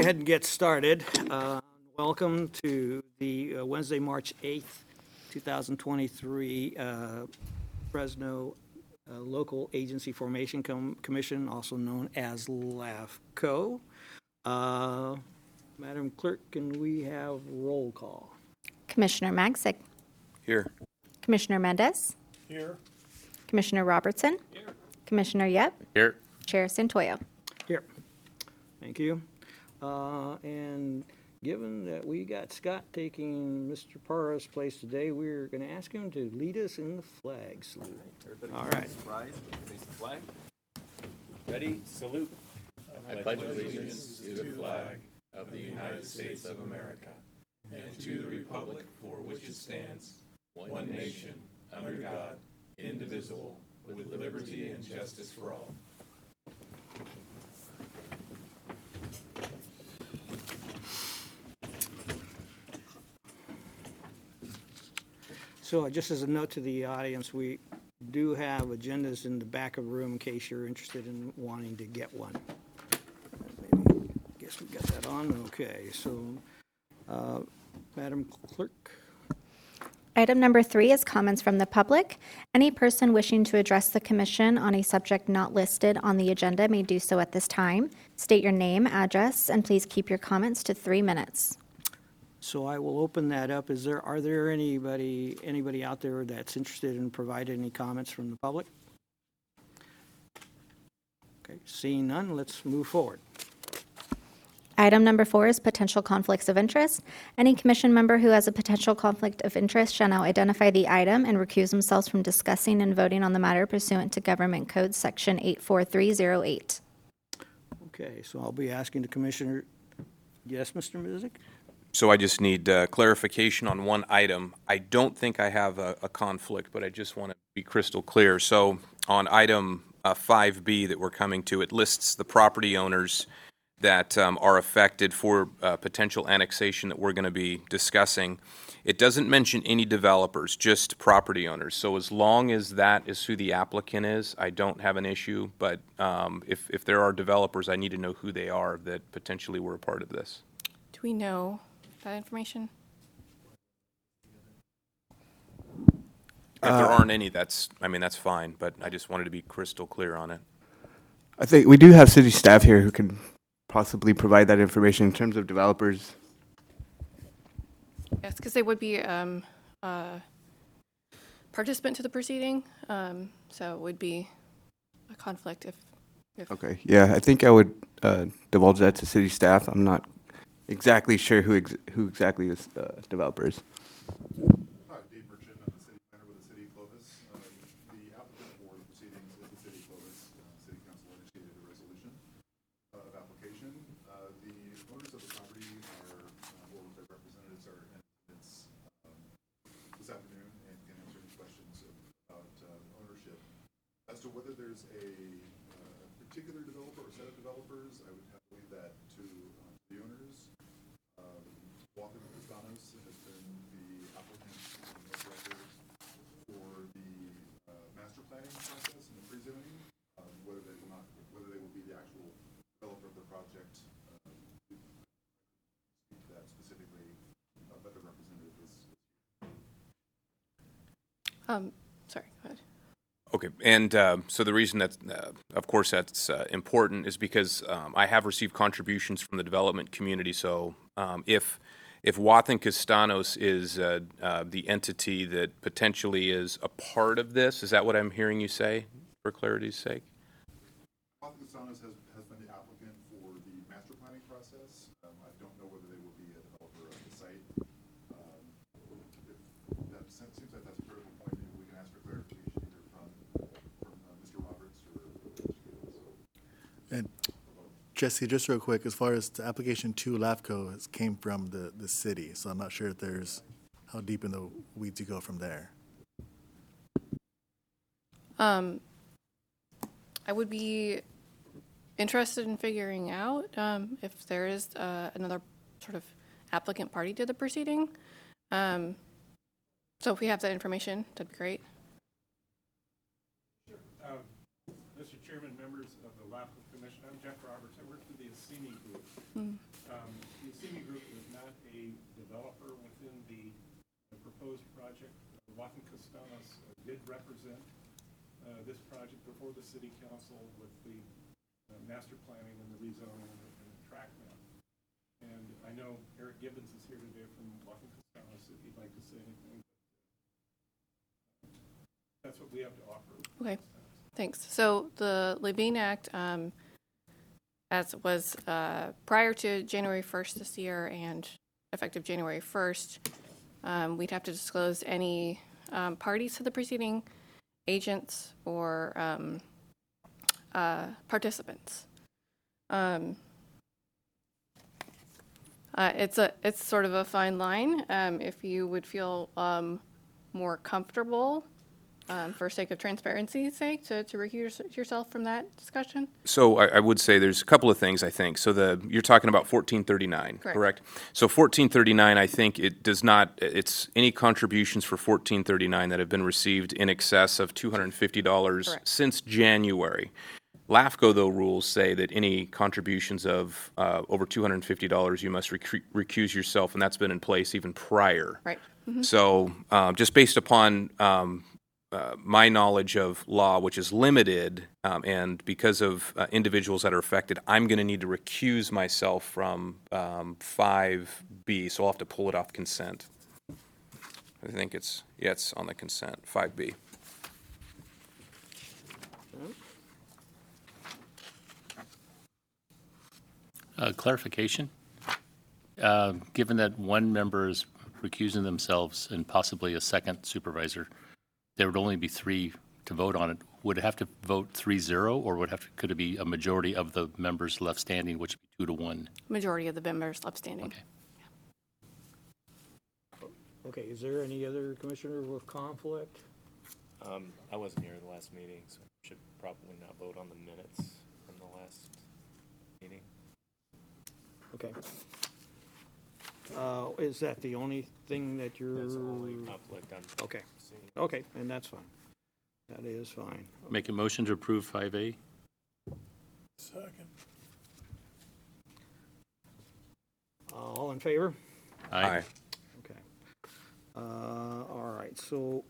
ahead and get started. Welcome to the Wednesday, March 8th, 2023 Fresno Local Agency Formation Commission, also known as LAFCO. Madam Clerk, can we have roll call? Commissioner Magsic. Here. Commissioner Mendez. Here. Commissioner Robertson. Here. Commissioner Yep. Here. Chair Santoyo. Here. Thank you. And given that we got Scott taking Mr. Parra's place today, we're going to ask him to lead us in the flag salute. All right. Rise, face the flag. Ready, salute. I pledge allegiance to the flag of the United States of America and to the republic for which it stands, one nation, under God, indivisible, with liberty and justice for all. So just as a note to the audience, we do have agendas in the back of the room in case you're interested in wanting to get one. Maybe, guess we got that on. Okay, so Madam Clerk. Item number 3 is comments from the public. Any person wishing to address the commission on a subject not listed on the agenda may do so at this time. State your name, address, and please keep your comments to 3 minutes. So I will open that up. Are there anybody out there that's interested in providing any comments from the public? Okay, seeing none, let's move forward. Item number 4 is potential conflicts of interest. Any commission member who has a potential conflict of interest shall now identify the item and recuse themselves from discussing and voting on the matter pursuant to Government Code Section 84308. Okay, so I'll be asking the commissioner. Yes, Mr. Mizik? So I just need clarification on one item. I don't think I have a conflict, but I just want to be crystal clear. So on item 5B that we're coming to, it lists the property owners that are affected for potential annexation that we're going to be discussing. It doesn't mention any developers, just property owners. So as long as that is who the applicant is, I don't have an issue. But if there are developers, I need to know who they are that potentially were a part of this. Do we know that information? If there aren't any, that's fine. But I just wanted to be crystal clear on it. I think we do have city staff here who can possibly provide that information in terms of developers. Yes, because they would be participant to the proceeding, so it would be a conflict if Okay, yeah, I think I would divulge that to city staff. I'm not exactly sure who exactly is developers. Hi, Dave Merchant. I'm the city planner with the city of Clovis. The applicant for the proceedings is the city of Clovis. City council initiated a resolution of application. The owners of the property or their representatives are in attendance this afternoon and can answer any questions about ownership. As to whether there's a particular developer or set of developers, I would have to leave that to the owners. Walker Castanos has been the applicant of record for the master planning process and the pre-zoning. Whether they will be the actual developer of the project, speak to that specifically, but the representative is. sorry, go ahead. Okay, and so the reason that, of course, that's important is because I have received contributions from the development community. So if Wathan Castanos is the entity that potentially is a part of this, is that what I'm hearing you say, for clarity's sake? Walker Castanos has been the applicant for the master planning process. I don't know whether they will be a developer of the site. That seems like that's a critical point. Maybe we can ask for clarification either from Mr. Roberts or And Jesse, just real quick, as far as the application to LAFCO came from the city, so I'm not sure if there's how deep in the weeds you go from there. I would be interested in figuring out if there is another sort of applicant party to the proceeding. So if we have that information, that'd be great. Mr. Chairman, members of the LAFCO Commission, I'm Jeff Roberts. I work for the Assini Group. represent this project before the city council with the master planning and the rezoning and the track map. And I know Eric Gibbons is here today from Washington County, if he'd like to say anything. That's what we have to offer. Okay, thanks. So the Levine Act, as was prior to January 1st this year and effective January 1st, we'd have to disclose any parties to the proceeding, agents, or participants. It's sort of a fine line. If you would feel more comfortable, for sake of transparency's sake, to recuse yourself from that discussion. So I would say there's a couple of things, I think. So you're talking about 1439, correct? So 1439, I think it does not, it's any contributions for 1439 that have been received in excess of $250 Correct. since January. LAFCO, though, rules say that any contributions of over $250, you must recuse yourself, and that's been in place even prior. Right. So just based upon my knowledge of law, which is limited, and because of individuals that are affected, I'm going to need to recuse myself from 5B, so I'll have to pull it off consent. I think it's on the consent, 5B. Clarification. Given that one member is recusing themselves and possibly a second supervisor, there would only be 3 to vote on it. Would it have to vote 3-0, or could it be a majority of the members left standing, which would be 2-1? Majority of the members left standing. Okay. Okay, is there any other commissioner with conflict? I wasn't here the last meeting, so I should probably not vote on the minutes from the last meeting. Okay. Is that the only thing that you're? That's the only conflict I'm Okay, seeing. okay, and that's fine. That is fine. Make a motion to approve 5A? Second. All in favor? Aye. Okay. All right, so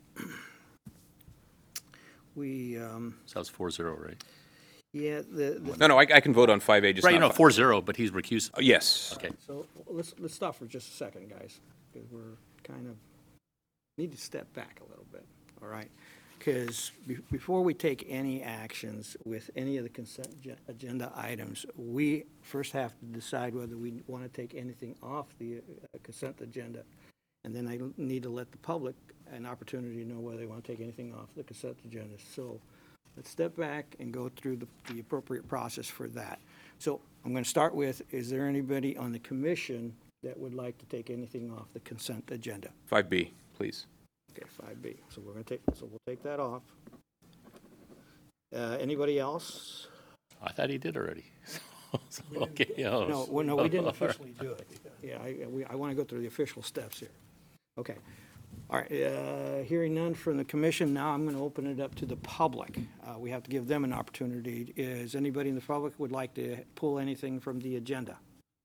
we, So that's 4-0, right? yeah, No, I can vote on 5A, just Right, not 4-0, but he's recused. Yes. Okay. so let's stop for just a second, guys, because we're kind of, need to step back a little bit, all right? Because before we take any actions with any of the consent agenda items, we first have to decide whether we want to take anything off the consent agenda. And then I need to let the public an opportunity to know whether they want to take anything off the consent agenda. So let's step back and go through the appropriate process for that. So I'm going to start with, is there anybody on the commission that would like to take anything off the consent agenda? 5B, please. Okay, 5B. So we'll take that off. Anybody else? I thought he did already. Okay. No, we didn't officially do it. Yeah, I want to go through the official steps here. Okay. All right, hearing none from the commission, now I'm going to open it up to the public. We have to give them an opportunity. Is anybody in the public would like to pull anything from the agenda?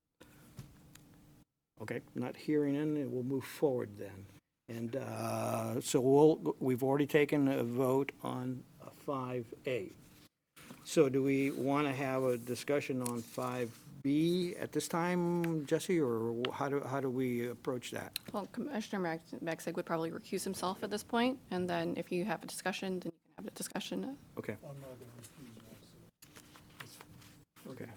Okay, not hearing any, we'll move forward then. And so we've already taken a vote on 5A. So do we want to have a discussion on 5B at this time, Jesse, or how do we approach that? Well, Commissioner Mexig would probably recuse himself at this point, and then if you have a discussion, then you can have a discussion. Okay. I'm not going to refuse myself. Okay.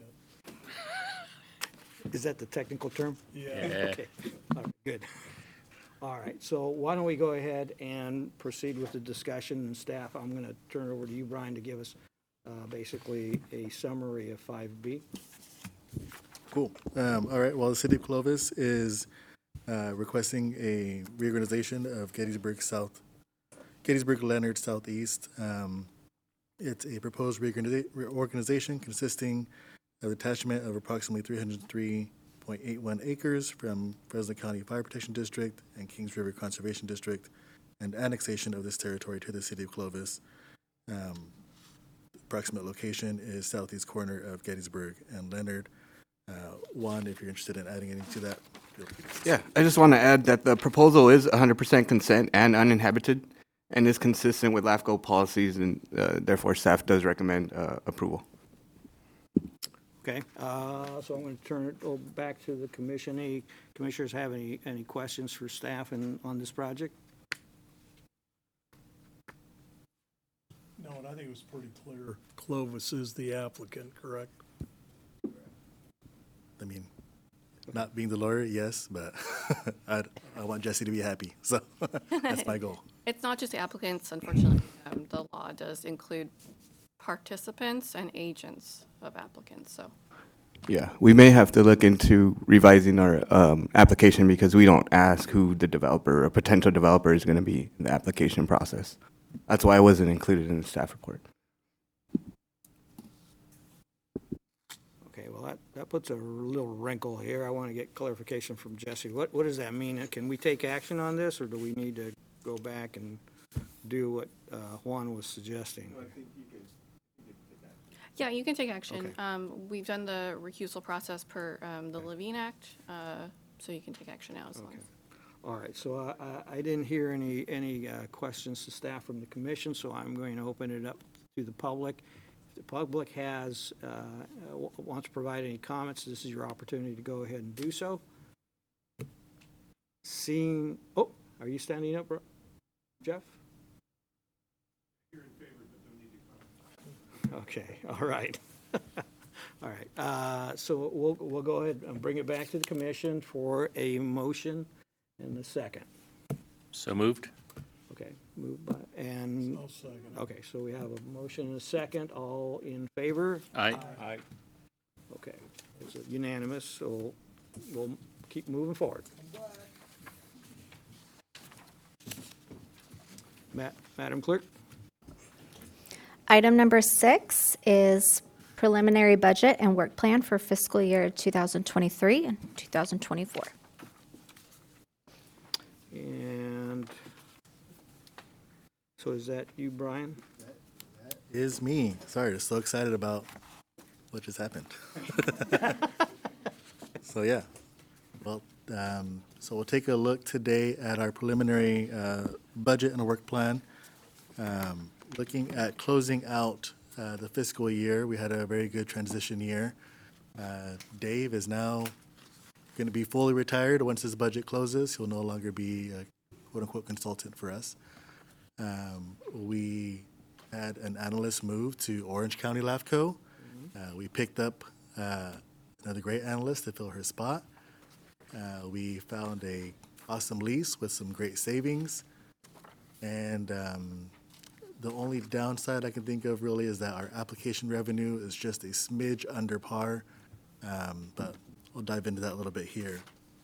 Horseshit. Is that the technical term? Yeah. Okay. All right, good. All right, so why don't we go ahead and proceed with the discussion, and staff, I'm going to turn it over to you, Brian, to give us basically a summary of 5B. Cool. All right. Well, the city of Clovis is requesting a reorganization of Gettysburg Leonard Southeast. It's a proposed reorganization consisting of attachment of approximately 303.81 acres from Fresno County Fire Protection District and Kings River Conservation District, and annexation of this territory to the city of Clovis. Approximate location is southeast corner of Gettysburg and Leonard. Juan, if you're interested in adding anything to that. Yeah, I just want to add that the proposal is 100% consent and uninhabited. and is consistent with LAFCO policies, and therefore staff does recommend approval. Okay, so I'm going to turn it back to the commission. Any commissioners have any questions for staff on this project? No, and I think it was pretty clear. Clovis is the applicant, correct? I mean, not being the lawyer, yes, but I want Jesse to be happy, so that's my goal. It's not just the applicants, unfortunately. The law does include participants and agents of applicants, so. Yeah, we may have to look into revising our application because we don't ask who the developer or potential developer is going to be in the application process. That's why it wasn't included in the staff report. Okay, well, that puts a little wrinkle here. I want to get clarification from Jesse. What does that mean? Can we take action on this, or do we need to go back and do what Juan was suggesting? Yeah, you can take action. Okay. We've done the recusal process per the Levine Act, so you can take action now as long Okay. as. All right, so I didn't hear any questions to staff from the commission, so I'm going to open it up to the public. If the public has, wants to provide any comments, this is your opportunity to go ahead and do so. Seeing, oh, are you standing up, Jeff? You're in favor, but don't need to comment. Okay, all right. All right, so we'll go ahead and bring it back to the commission for a motion and a second. So moved? Okay, moved by, and, I'll second. okay, so we have a motion and a second, all in favor? Aye. Okay, it's unanimous, so we'll keep moving forward. Madam Clerk? Item number 6 is preliminary budget and work plan for fiscal year 2023 and 2024. And so is that you, Brian? Is me. Sorry, I'm so excited about what just happened. So yeah, well, so we'll take a look today at our preliminary budget and work plan. Looking at closing out the fiscal year, we had a very good transition year. Dave is now going to be fully retired once his budget closes. He'll no longer be a quote-unquote consultant for us. We had an analyst move to Orange County LAFCO. We picked up another great analyst to fill her spot. We found a awesome lease with some great savings. And the only downside I can think of really is that our application revenue is just a smidge under par. But we'll dive into that a little bit here.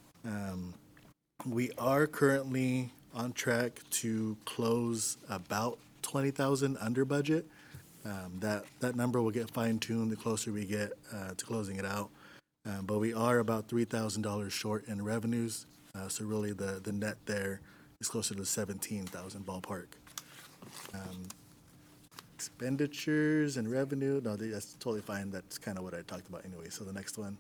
We are currently on track to close about 20,000 under budget. That number will get fine-tuned the closer we get to closing it out. But we are about $3,000 short in revenues. So really the net there is closer to 17,000 ballpark. Expenditures and revenue, no, that's totally fine. That's kind of what I talked about anyway. So the next one.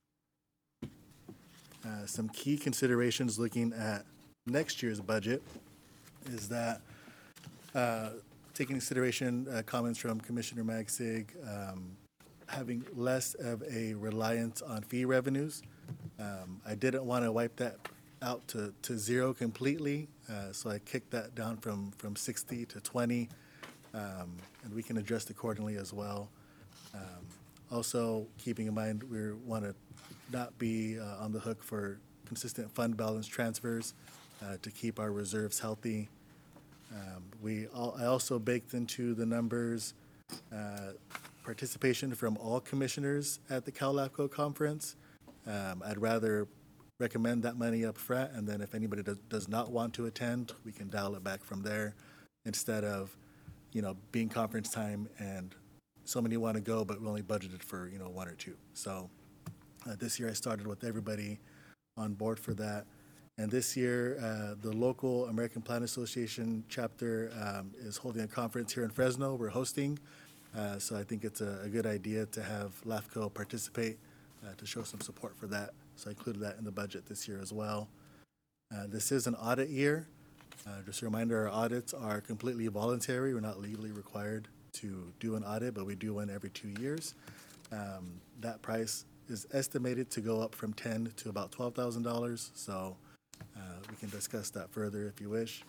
Some key considerations looking at next year's budget is that taking consideration comments from Commissioner Magsig, having less of a reliance on fee revenues. I didn't want to wipe that out to zero completely, so I kicked that down from 60 to 20, and we can adjust accordingly as well. Also, keeping in mind we want to not be on the hook for consistent fund balance transfers to keep our reserves healthy. I also baked into the numbers participation from all commissioners at the Cal LAFCO conference. I'd rather recommend that money up front, and then if anybody does not want to attend, we can dial it back from there instead of, being conference time and so many want to go, but we only budgeted for, 1 or 2. So this year I started with everybody on board for that. And this year, the local American Plan Association chapter is holding a conference here in Fresno. We're hosting. So I think it's a good idea to have LAFCO participate to show some support for that. So I included that in the budget this year as well. This is an audit year. Just a reminder, our audits are completely voluntary. We're not legally required to do an audit, but we do one every 2 years. That price is estimated to go up from $10,000 to about $12,000, so we can discuss that further if you wish.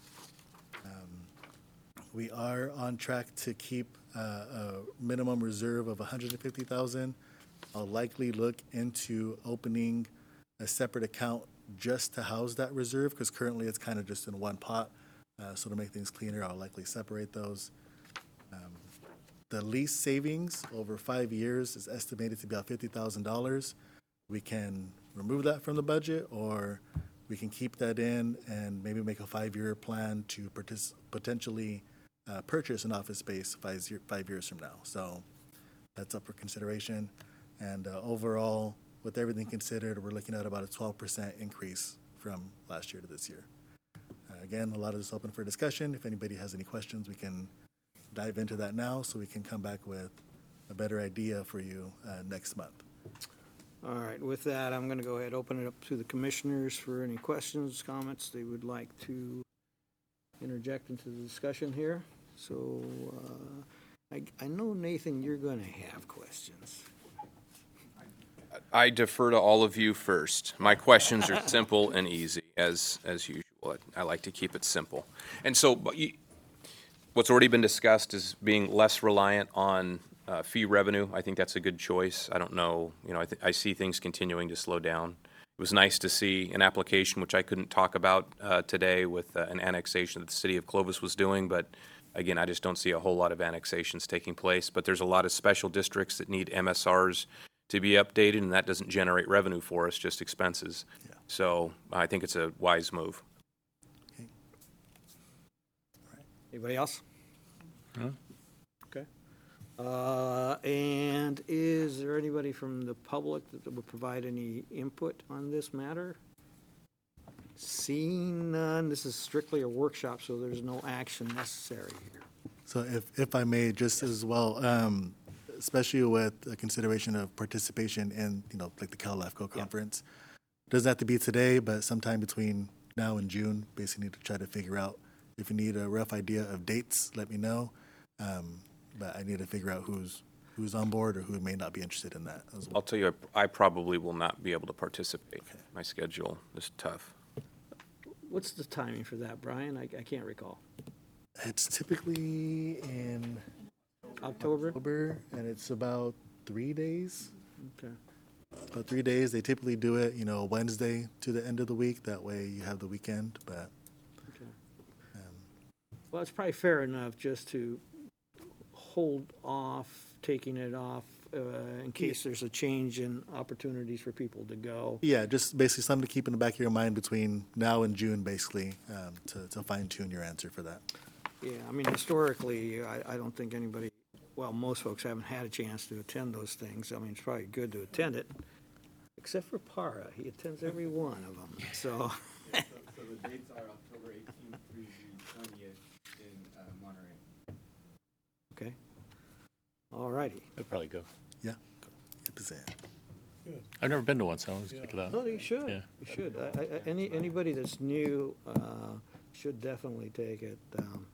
We are on track to keep a minimum reserve of $150,000. I'll likely look into opening a separate account just to house that reserve, because currently it's kind of just in one pot. So to make things cleaner, I'll likely separate those. The lease savings over 5 years is estimated to be about $50,000. We can remove that from the budget, or we can keep that in and maybe make a 5-year plan to potentially purchase an office space 5 years from now. So that's up for consideration. And overall, with everything considered, we're looking at about a 12% increase from last year to this year. Again, a lot of this is open for discussion. If anybody has any questions, we can dive into that now so we can come back with a better idea for you next month. All right, with that, I'm going to go ahead and open it up to the commissioners for any questions, comments they would like to interject into the discussion here. So I know, Nathan, you're going to have questions. I defer to all of you first. My questions are simple and easy, as usual. I like to keep it simple. And so what's already been discussed is being less reliant on fee revenue. I think that's a good choice. I don't know, I see things continuing to slow down. It was nice to see an application, which I couldn't talk about today, with an annexation that the city of Clovis was doing, but again, I just don't see a whole lot of annexations taking place. But there's a lot of special districts that need MSRs to be updated, and that doesn't generate revenue for us, just expenses. Yeah. So I think it's a wise move. Okay. Anybody else? Hmm? Okay. And is there anybody from the public that would provide any input on this matter? Seeing none, this is strictly a workshop, so there's no action necessary here. So if I may, just as well, especially with a consideration of participation in, like the CalLAFCO conference. Doesn't have to be today, but sometime between now and June, basically need to try to figure out, if you need a rough idea of dates, let me know. But I need to figure out who's on board or who may not be interested in that as well. I'll tell you, I probably will not be able to participate. Okay. My schedule is tough. What's the timing for that, Brian? I can't recall. It's typically in October, and it's about 3 days. Okay. About 3 days. They typically do it, Wednesday to the end of the week. That way you have the weekend. But Okay. Well, it's probably fair enough just to hold off taking it off in case there's a change in opportunities for people to go. yeah, just basically something to keep in the back of your mind between now and June, basically, to fine tune your answer for that. Yeah, I mean, historically, I don't think anybody, well, most folks haven't had a chance to attend those things. I mean, it's probably good to attend it, except for Para. He attends every one of them, so. So the dates are October 18th through the 20th in Monterey. Okay. All righty. I'd probably go. Yeah. Get this in. I've never been to one, so I'll just check it out. No, you should. Yeah. You should. Anybody that's new should definitely take it.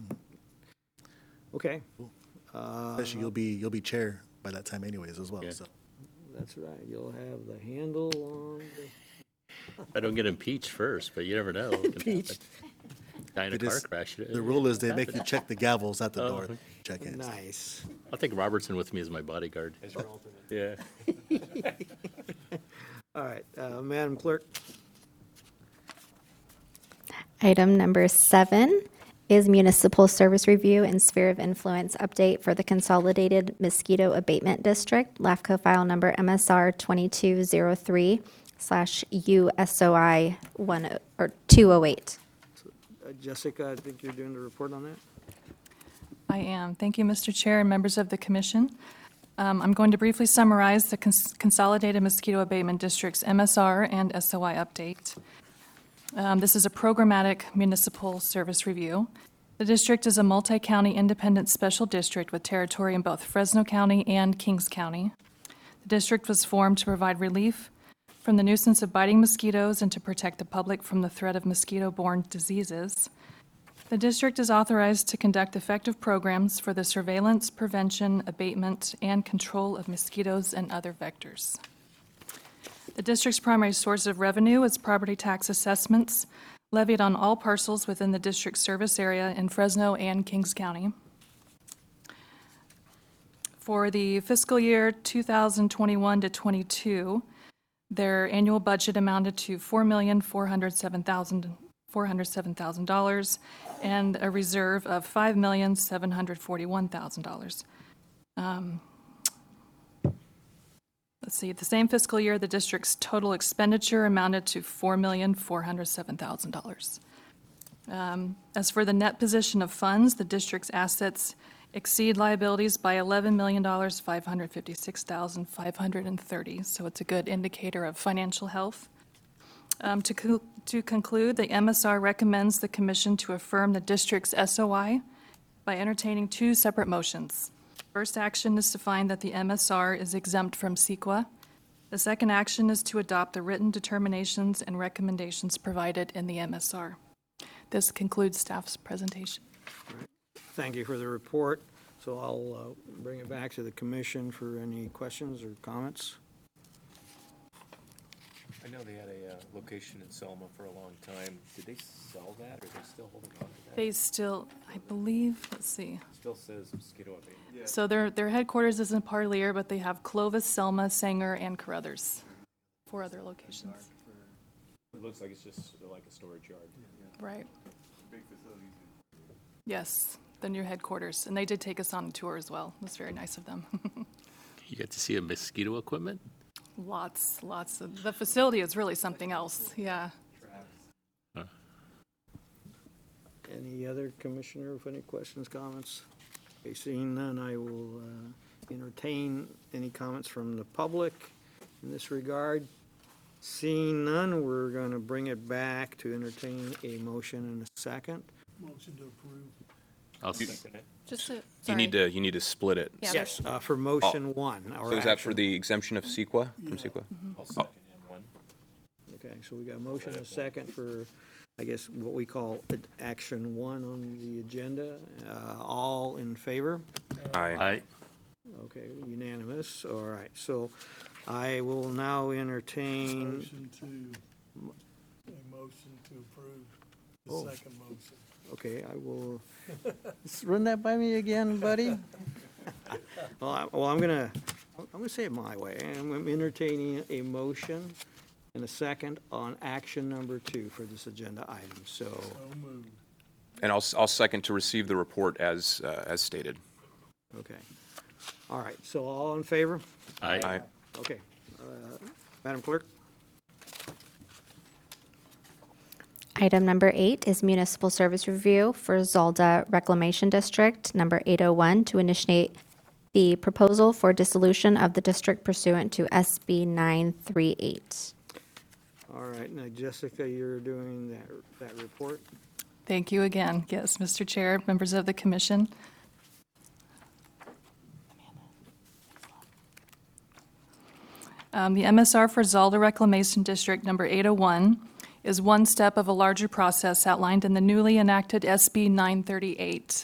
Okay. Especially you'll be chair by that time anyways as well. Yeah. So That's right. You'll have the handle on I don't get impeached first, but you never know. Impeached. Guy in a It car is- crash. the rule is they make you check the gavels at the Oh, door. okay. Check in. Nice. I'll take Robertson with me as my bodyguard. As your alternate. Yeah. All right, Madam Clerk. Item number 7 is municipal service review and sphere of influence update for the Consolidated Mosquito Abatement District, LAFCO file number MSR 2203/USOI 208. Jessica, I think you're doing the report on that? I am. Thank you, Mr. Chair and members of the commission. I'm going to briefly summarize the Consolidated Mosquito Abatement District's MSR and SOI update. This is a programmatic municipal service review. The district is a multi-county independent special district with territory in both Fresno County and Kings County. The district was formed to provide relief from the nuisance of biting mosquitoes and to protect the public from the threat of mosquito-borne diseases. The district is authorized to conduct effective programs for the surveillance, prevention, abatement, and control of mosquitoes and other vectors. The district's primary source of revenue is property tax assessments levied on all parcels within the district service area in Fresno and Kings County. For the fiscal year 2021 to 22, their annual budget amounted to $4,407,000 and a reserve of $5,741,000. Let's see, the same fiscal year, the district's total expenditure amounted to $4,407,000. As for the net position of funds, the district's assets exceed liabilities by $11,556,530, so it's a good indicator of financial health. To conclude, the MSR recommends the Commission to affirm the district's SOI by entertaining two separate motions. First action is to find that the MSR is exempt from CEQA. The second action is to adopt the written determinations and recommendations provided in the MSR. This concludes staff's presentation. Thank you for the report. So I'll bring it back to the commission for any questions or comments. I know they had a location in Selma for a long time. Did they sell that, or are they still holding on to that? They still, I believe, let's see. Still says mosquito abatement. So their headquarters is in Parlier, but they have Clovis, Selma, Sanger, and Carruthers. 4 other locations. It looks like it's just like a storage yard. Right. Yes, the new headquarters. And they did take us on a tour as well. It was very nice of them. You get to see a mosquito equipment? Lots. The facility is really something else, yeah. Any other commissioner with any questions, comments? Okay, seeing none, I will entertain any comments from the public in this regard. Seeing none, we're going to bring it back to entertain a motion in a second. Motion to approve. I'll Second it. Just to, You need to split it. Yeah, Yes, for motion one. or So is that for action. the exemption of CEQA, from CEQA? I'll second M1. Okay, so we got a motion and a second for, I guess, what we call action one on the agenda. All in favor? Aye. Okay, unanimous. All right, so I will now entertain, Motion to, a motion to approve Oh. the second motion. okay, I will, just run that by me again, buddy? I'm gonna say it my way. I'm entertaining a motion and a second on action number 2 for this agenda item, so. So moved. And I'll second to receive the report as stated. Okay. All right, so all in favor? Aye. Okay. Madam Clerk? Item number 8 is municipal service review for Zalda Reclamation District, number 801, to initiate the proposal for dissolution of the district pursuant to SB 938. All right, now Jessica, you're doing that report? Thank you again. Yes, Mr. Chair, members of the commission. The MSR for Zalda Reclamation District number 801 is one step of a larger process outlined in the newly enacted SB 938.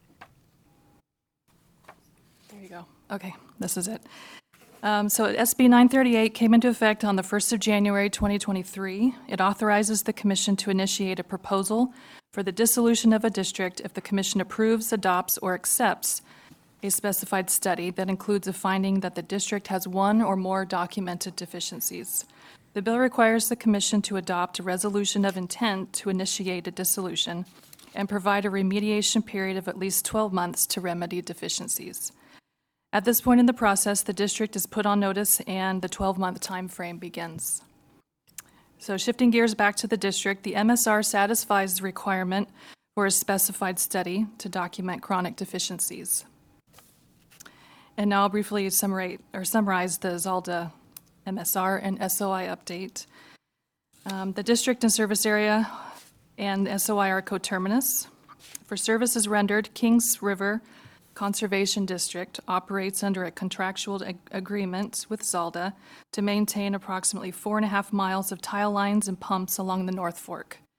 There you go. Okay, this is it. So SB 938 came into effect on the 1st of January 2023. It authorizes the commission to initiate a proposal for the dissolution of a district if the commission approves, adopts, or accepts a specified study that includes a finding that the district has one or more documented deficiencies. The bill requires the commission to adopt a resolution of intent to initiate a dissolution and provide a remediation period of at least 12 months to remedy deficiencies. At this point in the process, the district is put on notice and the 12-month time frame begins. So shifting gears back to the district, the MSR satisfies the requirement for a specified study to document chronic deficiencies. And now I'll briefly summarize the Zalda MSR and SOI update. The district and service area and SOI are coterminous. For services rendered, Kings River Conservation District operates under a contractual agreement with Zalda to maintain approximately 4.5 miles of tile lines and pumps along the North Fork.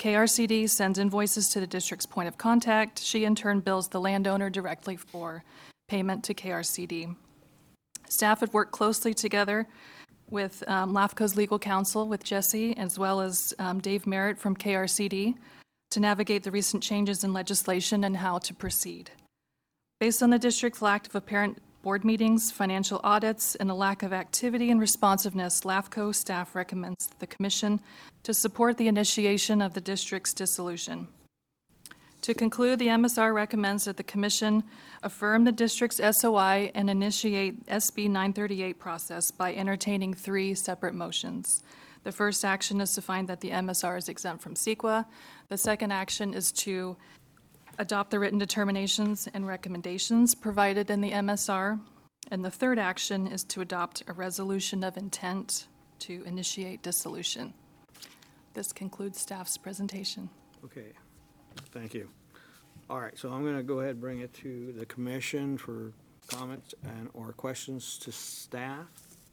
KRCD sends invoices to the district's point of contact. She in turn bills the landowner directly for payment to KRCD. Staff had worked closely together with LAFCO's legal counsel, with Jesse, as well as Dave Merritt from KRCD, to navigate the recent changes in legislation and how to proceed. Based on the district's lack of apparent board meetings, financial audits, and a lack of activity and responsiveness, LAFCO staff recommends the Commission to support the initiation of the district's dissolution. To conclude, the MSR recommends that the Commission affirm the district's SOI and initiate SB 938 process by entertaining 3 separate motions. The first action is to find that the MSR is exempt from CEQA. The second action is to adopt the written determinations and recommendations provided in the MSR. And the third action is to adopt a resolution of intent to initiate dissolution. This concludes staff's presentation. Okay, thank you. All right, so I'm going to go ahead and bring it to the commission for comments and or questions to staff.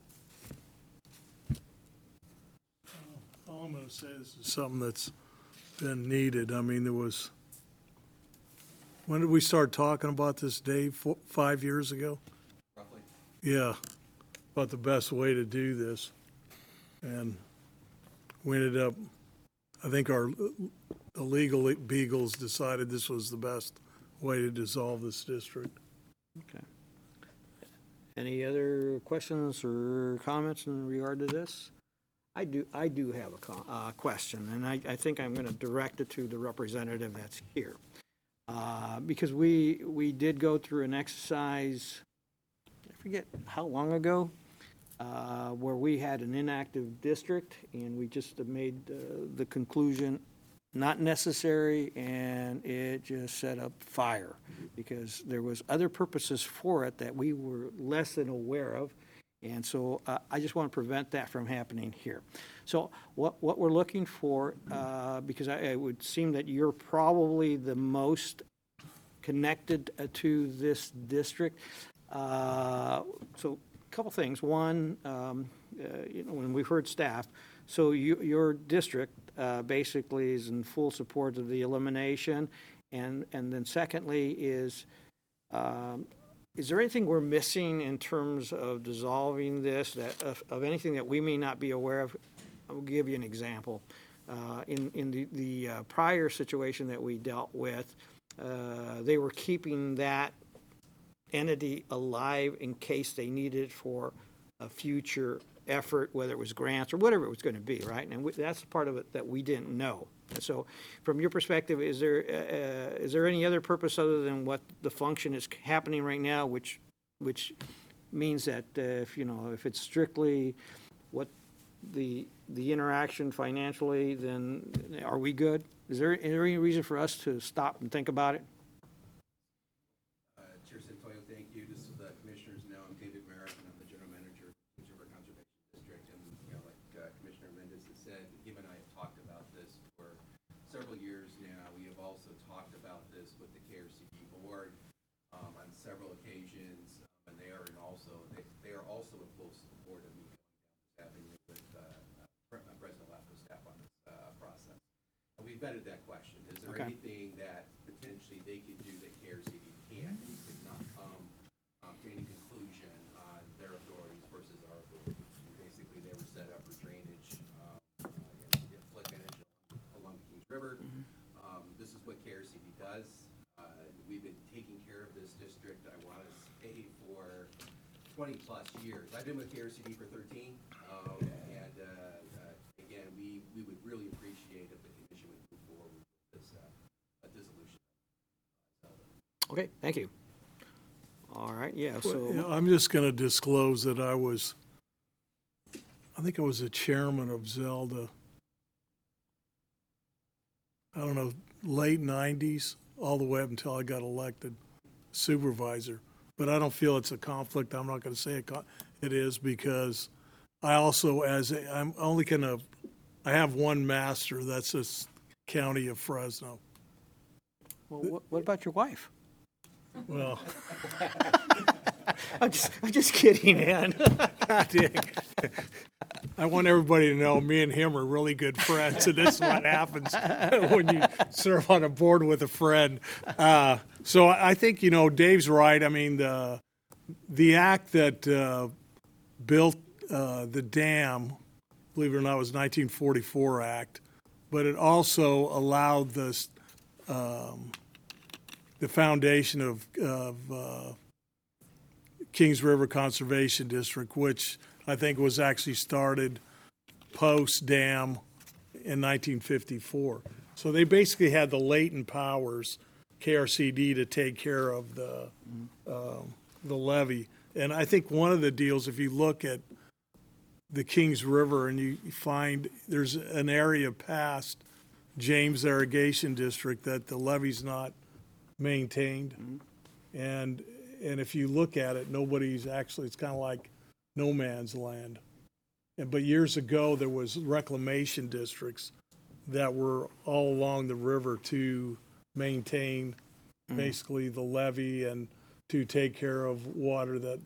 All I'm going to say is this is something that's been needed. I mean, when did we start talking about this, Dave? 5 years ago? Roughly. Yeah, about the best way to do this. And we ended up, I think the legal beagles decided this was the best way to dissolve this district. Okay. Any other questions or comments in regard to this? I do have a question, and I think I'm going to direct it to the representative that's here. Because we did go through an exercise, I forget how long ago, where we had an inactive district, and we just made the conclusion not necessary, and it just set up fire because there was other purposes for it that we were less than aware of. And so I just want to prevent that from happening here. So what we're looking for, because it would seem that you're probably the most connected to this district. So a couple things. One, when we've heard staff, so your district basically is in full support of the elimination. And then secondly is there anything we're missing in terms of dissolving this, that of anything that we may not be aware of? I'll give you an example. In the prior situation that we dealt with, they were keeping that entity alive in case they needed it for a future effort, whether it was grants or whatever it was going to be, right? And that's part of it that we didn't know. So from your perspective, is there any other purpose other than what the function is happening right now, which means that if it's strictly what the interaction financially, then are we good? Is there any reason for us to stop and think about it? Chair Santoyo, thank you. Just so the commissioners know, I'm David Merritt, and I'm the general manager of the Timber Conservation District. And like Commissioner Mendez has said, him and I have talked about this for several years now. We have also talked about this with the KRCD board on several occasions, and they are also in full support of me having with President LAFCO staff on this process. And we've vetted that question. Is there anything that potentially they could do that KRCD can't, and could not come to any conclusion on their authorities versus our authorities? Basically, they were set up for drainage, flood management along the Kings River. This is what KRCD does. We've been taking care of this district, I want to say, for 20 plus years. I've been with KRCD for 13, and again, we would really appreciate if the commission would move forward with this dissolution. Okay, thank you. All right, yeah, so. I'm just going to disclose that I think I was the chairman of Zelda, I don't know, late 90s, all the way up until I got elected supervisor. But I don't feel it's a conflict. I'm not going to say it is, because I also, I have one master, that's this county of Fresno. Well, what about your wife? Well, I'm just kidding, Ann. Dick. I want everybody to know me and him are really good friends, and this is what happens when you serve on a board with a friend. So I think, Dave's right. I mean, the act that built the dam, believe it or not, was 1944 Act, but it also allowed the foundation of Kings River Conservation District, which I think was actually started post-dam in 1954. So they basically had the latent powers, KRCD, to take care of the levee. And I think one of the deals, if you look at the Kings River and you find there's an area past James Irrigation District that the levee's not maintained. And if you look at it, nobody's actually, it's kind of like no man's land. But years ago, there was reclamation districts that were all along the river to maintain basically the levee and to take care of water that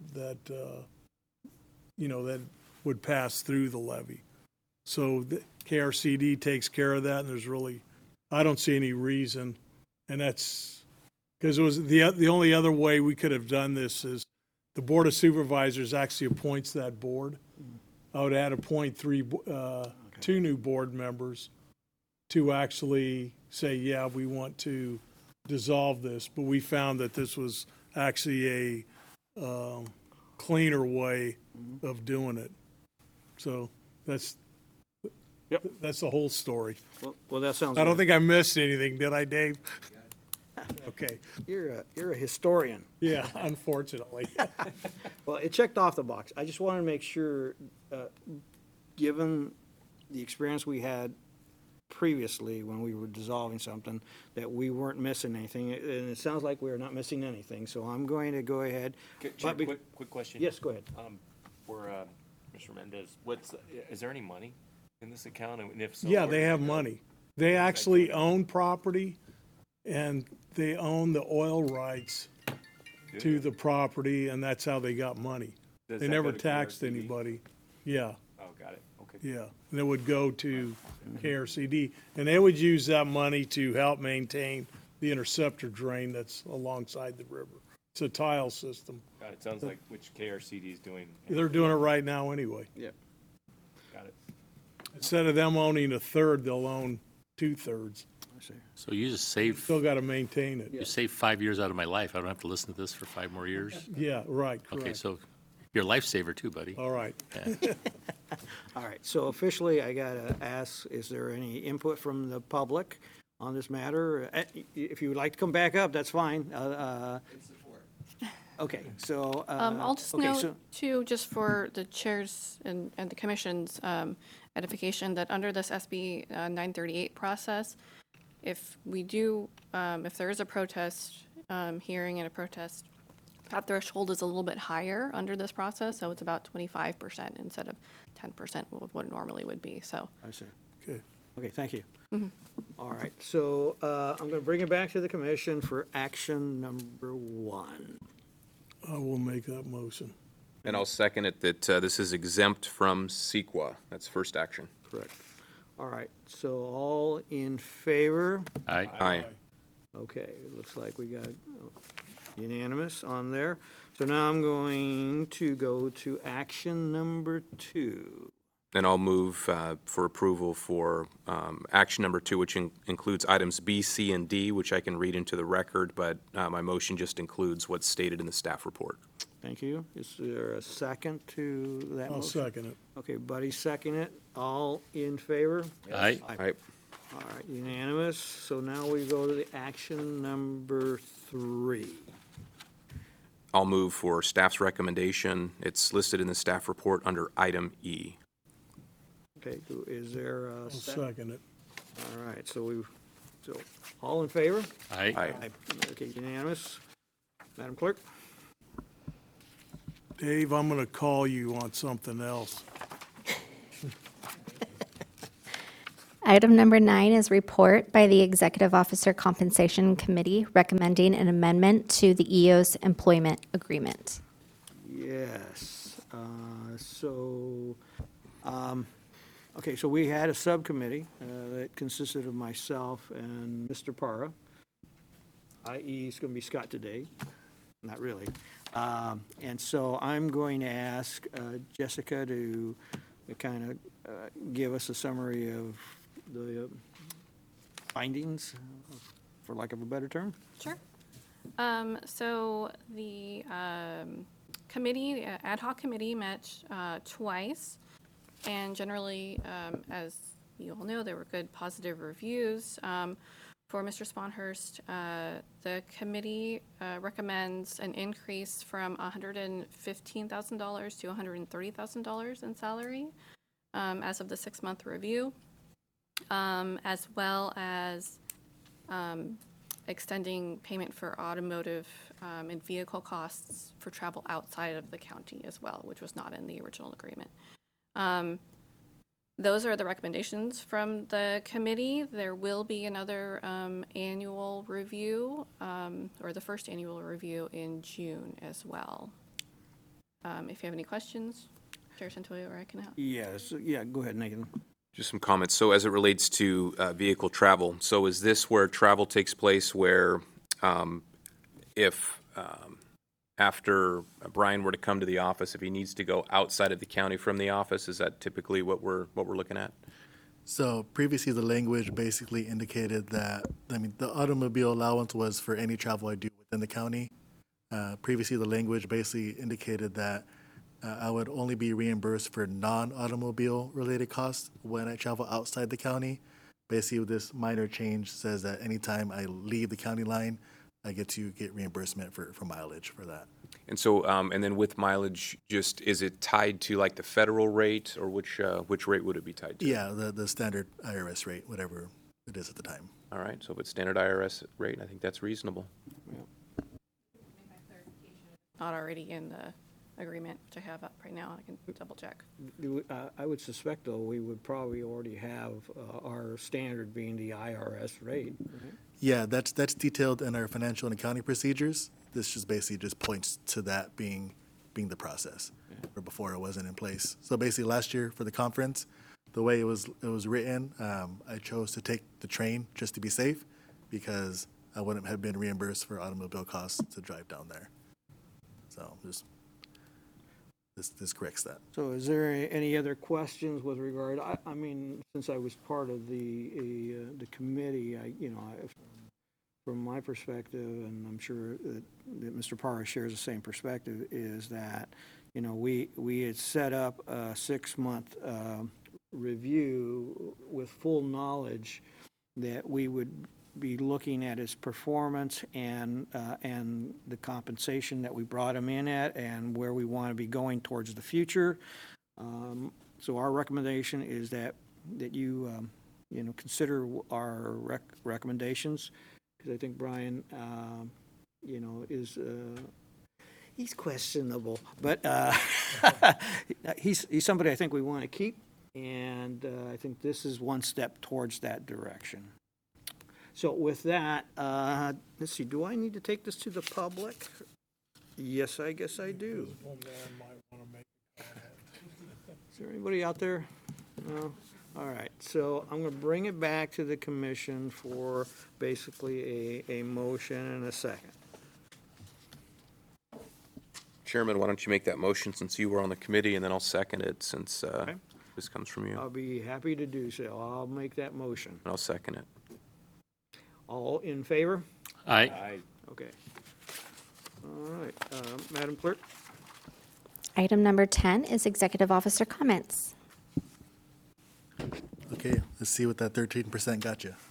would pass through the levee. So the KRCD takes care of that, and there's really, I don't see any reason, and that's because it was the only other way we could have done this is the Board of Supervisors actually appoints that board. I would appoint two new board members to actually say, yeah, we want to dissolve this, but we found that this was actually a cleaner way of doing it. So that's the whole story. Well, that sounds. I don't think I missed anything, did I, Dave? Okay. You're a historian. Yeah, unfortunately. Well, it checked off the box. I just wanted to make sure, given the experience we had previously when we were dissolving something, that we weren't missing anything. And it sounds like we're not missing anything. So I'm going to go ahead. Chair, quick question. Yes, go ahead. For Mr. Mendez, is there any money in this account? And if so, Yeah, they have money. They actually own property, and they own the oil rights to the property, and that's how they got money. They never taxed anybody. Yeah. Oh, got it. Okay. Yeah, and it would go to KRCD, and they would use that money to help maintain the interceptor drain that's alongside the river. It's a tile system. Got it. Sounds like which KRCD is doing. They're doing it right now anyway. Yeah. Got it. Instead of them owning a third, they'll own 2/3. So you just save, Still got to maintain it. you save 5 years out of my life. I don't have to listen to this for 5 more years. Yeah, right, correct. Okay, so you're a lifesaver too, buddy. All right. Yeah. All right, so officially, I got to ask, is there any input from the public on this matter? If you would like to come back up, that's fine. Okay, so. I'll just okay, note, so- too, just for the chairs and the commission's edification, that under this SB 938 process, if we do, if there is a protest hearing and a protest, that threshold is a little bit higher under this process, so it's about 25% instead of 10% what it normally would be, so. I see. Okay. Okay, thank you. All right, so I'm going to bring it back to the commission for action number 1. I will make that motion. And I'll second it that this is exempt from CEQA. That's first action. Correct. All right, so all in favor? Aye. Aye. Okay, it looks like we got unanimous on there. So now I'm going to go to action number 2. And I'll move for approval for action number 2, which includes items B, C, and D, which I can read into the record, but my motion just includes what's stated in the staff report. Thank you. Is there a second to that I'll motion? second it. Okay, Buddy second it. All in favor? Aye. Aye. All right, unanimous. So now we go to the action number 3. I'll move for staff's recommendation. It's listed in the staff report under item E. Okay, is there a I'll second? second it. All right, so all in favor? Aye. Aye. Okay, unanimous. Madam Clerk? Dave, I'm going to call you on something else. Item number 9 is report by the Executive Officer Compensation Committee recommending an amendment to the EOS employment agreement. Yes. Okay, so we had a subcommittee that consisted of myself and Mr. Para, i.e. it's going to be Scott today. Not really. And so I'm going to ask Jessica to kind of give us a summary of the findings, for lack of a better term. Sure. So the committee, the ad hoc committee met twice, and generally, as you all know, there were good positive reviews. For Mr. Sponhurst, the committee recommends an increase from $115,000 to $130,000 in salary as of the 6-month review, as well as extending payment for automotive and vehicle costs for travel outside of the county as well, which was not in the original agreement. Those are the recommendations from the committee. There will be another annual review, or the first annual review in June as well. If you have any questions, Chair Santoyo, or I can help. Yes, yeah, go ahead, Nathan. Just some comments. So as it relates to vehicle travel, so is this where travel takes place where if after Brian were to come to the office, if he needs to go outside of the county from the office, is that typically what we're looking at? So previously, the language basically indicated that, the automobile allowance was for any travel I do within the county. Previously, the language basically indicated that I would only be reimbursed for non-automobile related costs when I travel outside the county. Basically, this minor change says that anytime I leave the county line, I get to get reimbursement for mileage for that. And so, and then with mileage, just is it tied to like the federal rate, or which rate would it be tied to? Yeah, the standard IRS rate, whatever it is at the time. All right. So if it's standard IRS rate, I think that's reasonable. Not already in the agreement, which I have up right now. I can double check. I would suspect, though, we would probably already have our standard being the IRS rate. Right? Yeah, that's detailed in our financial and accounting procedures. This just basically just points to that being the process, or before it wasn't in place. So basically, last year for the conference, the way it was written, I chose to take the train just to be safe, because I wouldn't have been reimbursed for automobile costs to drive down there. So just this corrects that. So is there any other questions with regard, I mean, since I was part of the committee, from my perspective, and I'm sure that Mr. Parra shares the same perspective, is that, we had set up a 6-month review with full knowledge that we would be looking at his performance and the compensation that we brought him in at and where we want to be going towards the future. So our recommendation is that you consider our recommendations, because I think Brian is he's questionable, but he's somebody I think we want to keep, and I think this is one step towards that direction. So with that, let's see, do I need to take this to the public? Yes, I guess I do. One man might want to make a comment. Is there anybody out there? No? All right, so I'm going to bring it back to the commission for basically a motion and a second. Chairman, why don't you make that motion since you were on the committee, and then I'll second it since this comes from you. I'll be happy to do so. I'll make that motion. And I'll second it. All in favor? Aye. Okay. All right, Madam Clerk? Item number 10 is Executive Officer comments. Okay, let's see what that 13% got you.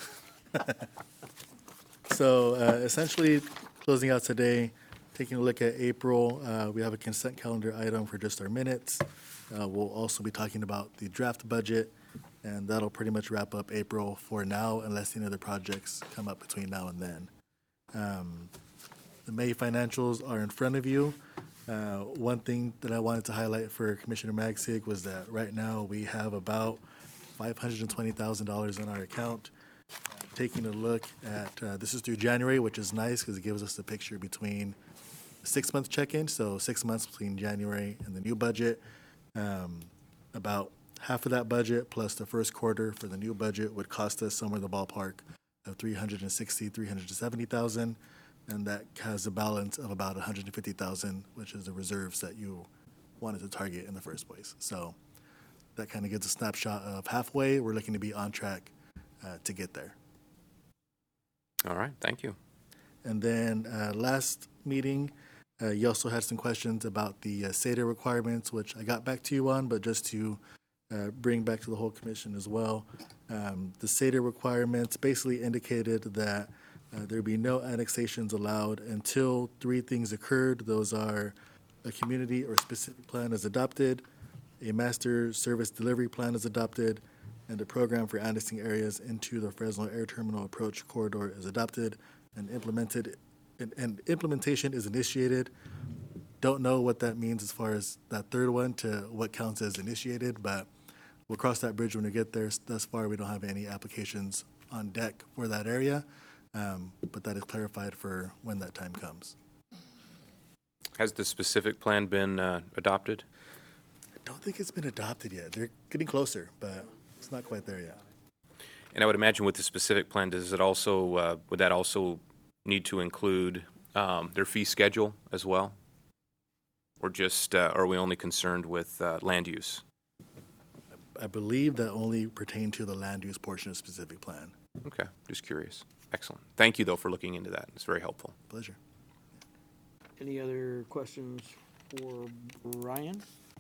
So essentially, closing out today, taking a look at April, we have a consent calendar item for just our minutes. We'll also be talking about the draft budget, and that'll pretty much wrap up April for now, unless any other projects come up between now and then. The May financials are in front of you. One thing that I wanted to highlight for Commissioner Magsig was that right now we have about $520,000 in our account. Taking a look at, this is through January, which is nice because it gives us the picture between 6-month check-in, so 6 months between January and the new budget. About half of that budget plus the first quarter for the new budget would cost us somewhere in the ballpark of $360,000, $370,000, and that has a balance of about $150,000, which is the reserves that you wanted to target in the first place. So that kind of gives a snapshot of halfway. We're looking to be on track to get there. All right, thank you. And then last meeting, you also had some questions about the SADA requirements, which I got back to you on, but just to bring back to the whole commission as well. The SADA requirements basically indicated that there'd be no annexations allowed until 3 things occurred. Those are a community or specific plan is adopted, a master service delivery plan is adopted, and a program for annexing areas into the Fresno Air Terminal Approach Corridor is adopted and implemented, and implementation is initiated. Don't know what that means as far as that third one to what counts as initiated, but we'll cross that bridge when we get there. Thus far, we don't have any applications on deck for that area, but that is clarified for when that time comes. Has the specific plan been adopted? I don't think it's been adopted yet. They're getting closer, but it's not quite there yet. And I would imagine with the specific plan, does it also, would that also need to include their fee schedule as well? Or just, are we only concerned with land use? I believe that only pertain to the land use portion of the specific plan. Okay, just curious. Excellent. Thank you, though, for looking into that. It's very helpful. Pleasure. Any other questions for Brian?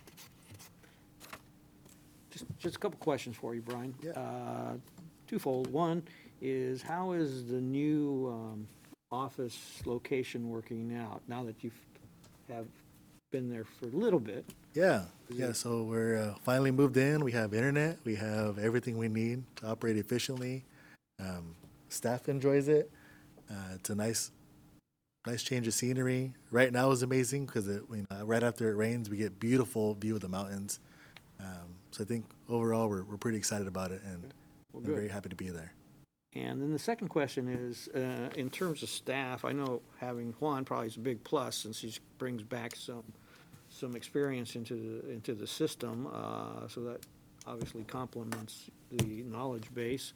Just a couple questions for you, Brian. Yeah. Twofold. One is, how is the new office location working out now that you have been there for a little bit? Yeah. So we're finally moved in. We have internet. We have everything we need to operate efficiently. Staff enjoys it. It's a nice change of scenery. Right now is amazing because right after it rains, we get beautiful view of the mountains. So I think overall we're pretty excited about it, and Well, I'm good. very happy to be there. And then the second question is, in terms of staff, I know having Juan probably is a big plus since he brings back some experience into the system, so that obviously complements the knowledge base.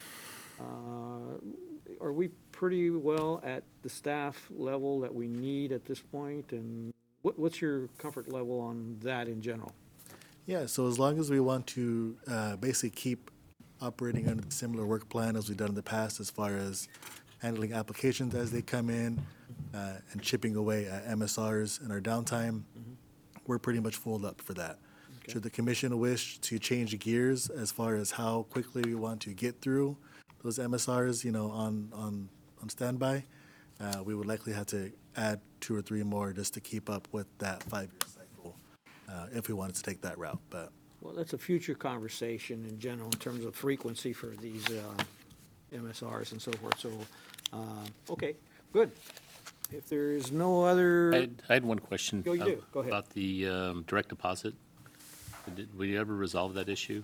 Are we pretty well at the staff level that we need at this point? And what's your comfort level on that in general? Yeah, so as long as we want to basically keep operating under the similar work plan as we've done in the past, as far as handling applications as they come in and chipping away at MSRs in our downtime, we're pretty much full up for that. Okay. Should the commission wish to change gears as far as how quickly we want to get through those MSRs, on standby, we would likely have to add 2 or 3 more just to keep up with that 5-year cycle if we wanted to take that route. But Well, that's a future conversation in general in terms of frequency for these MSRs and so forth. So, okay, good. If there is no other, I had one question. Oh, you do? Go ahead. About the direct deposit. Did we ever resolve that issue?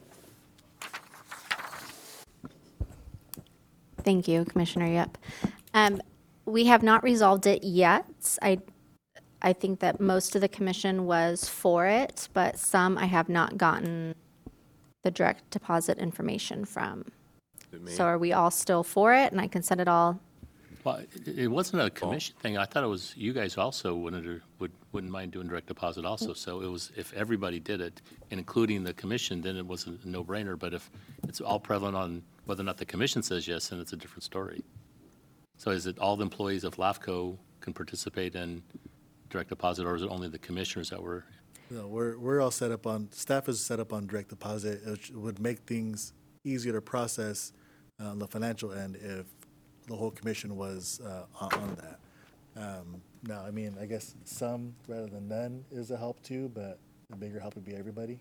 Thank you, Commissioner Yep. We have not resolved it yet. I think that most of the commission was for it, but some I have not gotten the direct deposit information from. So are we all still for it? And I can send it all. Well, it wasn't a commission thing. I thought it was you guys also wouldn't mind doing direct deposit also. So it was, if everybody did it, including the commission, then it was a no-brainer. But if it's all prevalent on whether or not the commission says yes, then it's a different story. So is it all the employees of LAFCO can participate in direct deposit, or is it only the commissioners that were? No, we're all set up on, staff is set up on direct deposit. It would make things easier to process on the financial end if the whole commission was on that. Now, I mean, I guess some rather than none is a help too, but the bigger help would be everybody.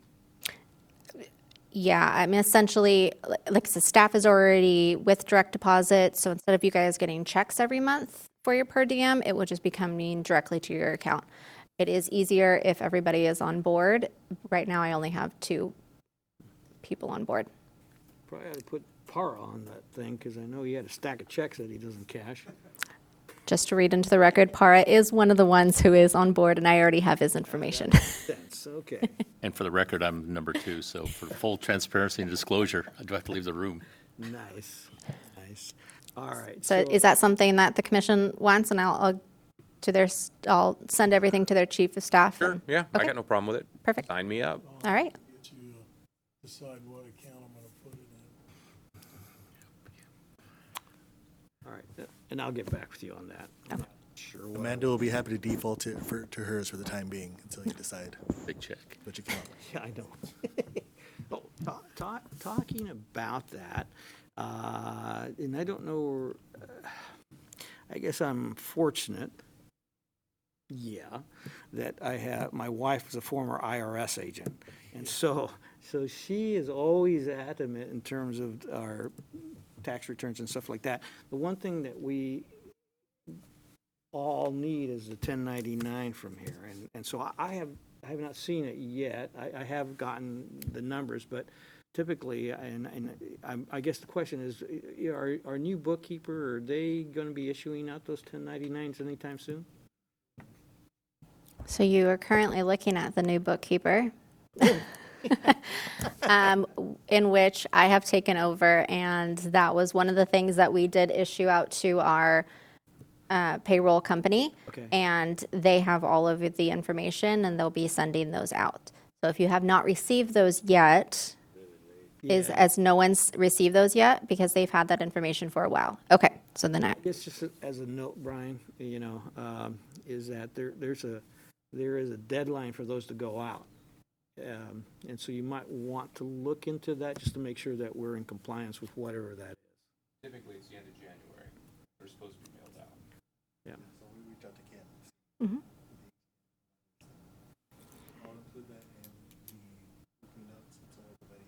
Yeah, I mean, essentially, like I said, staff is already with direct deposit. So instead of you guys getting checks every month for your per diem, it will just be coming directly to your account. It is easier if everybody is on board. Right now, I only have 2 people on board. probably ought to put Para on that thing, because I know he had a stack of checks that he doesn't cash. Just to read into the record, Para is one of the ones who is on board, and I already have his information. Sense, okay. And for the record, I'm number 2, so for full transparency and disclosure, I do have to leave the room. Nice, nice. All right. So is that something that the commission wants? And I'll send everything to their chief of staff. Sure, and- yeah, I Okay. got no problem with it. Perfect. Sign me up. All right. Get you to decide what account I'm gonna put it in. All right, and I'll get back with you on that. I'm not sure what. Amanda will be happy to default to hers for the time being until you decide Big check. what you count. Yeah, I know. Oh, talking about that, and I don't know, I guess I'm fortunate, that I have, my wife was a former IRS agent. And so she is always adamant in terms of our tax returns and stuff like that. The one thing that we all need is the 1099 from here. And so I have not seen it yet. I have gotten the numbers, but typically, I guess the question is, our new bookkeeper, are they going to be issuing out those 1099s anytime soon? So you are currently looking at the new bookkeeper, in which I have taken over, and that was one of the things that we did issue out to our payroll company. Okay. And they have all of the information, and they'll be sending those out. So if you have not received those yet, as no one's received those yet because they've had that information for a while. Okay, so then I guess just as a note, Brian, is that there is a deadline for those to go out. And so you might want to look into that just to make sure that we're in compliance with whatever that is. Typically, it's the end of January. They're supposed to be mailed out. Yeah. So we reach out to Ken. Mhm. I'll include that in the notes so everybody.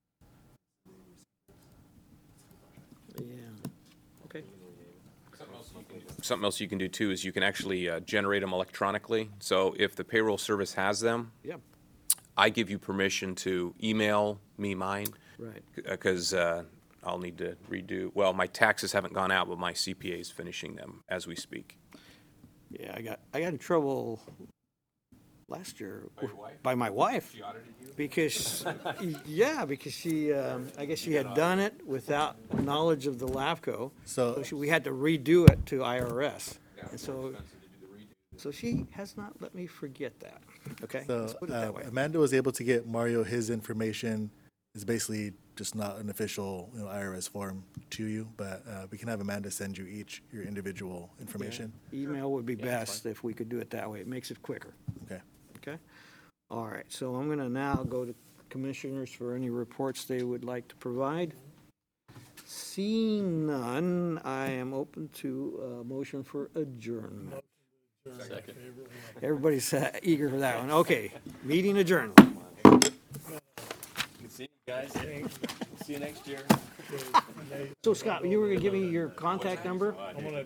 Yeah. Okay. Something else you can do too is you can actually generate them electronically. So if the payroll service has them, Yeah. I give you permission to email me mine. Right. Because I'll need to redo, well, my taxes haven't gone out, but my CPA is finishing them as we speak. Yeah, I got in trouble last year By your wife? by my wife. She audited you? Because she, I guess she had done it without knowledge of the LAFCO. So- We had to redo it to IRS. And so she has not let me forget that. Okay? So Let's put it that way. Amanda was able to get Mario his information. It's basically just not an official IRS form to you, but we can have Amanda send you each your individual information. Email would be best if we could do it that way. It makes it quicker. Okay. Okay? All right, so I'm going to now go to commissioners for any reports they would like to provide. Seeing none, I am open to a motion for adjournment. Second. Everybody's eager for that one. Okay, meeting adjourned. Good seeing you guys. See you next year. So Scott, you were going to give me your contact number?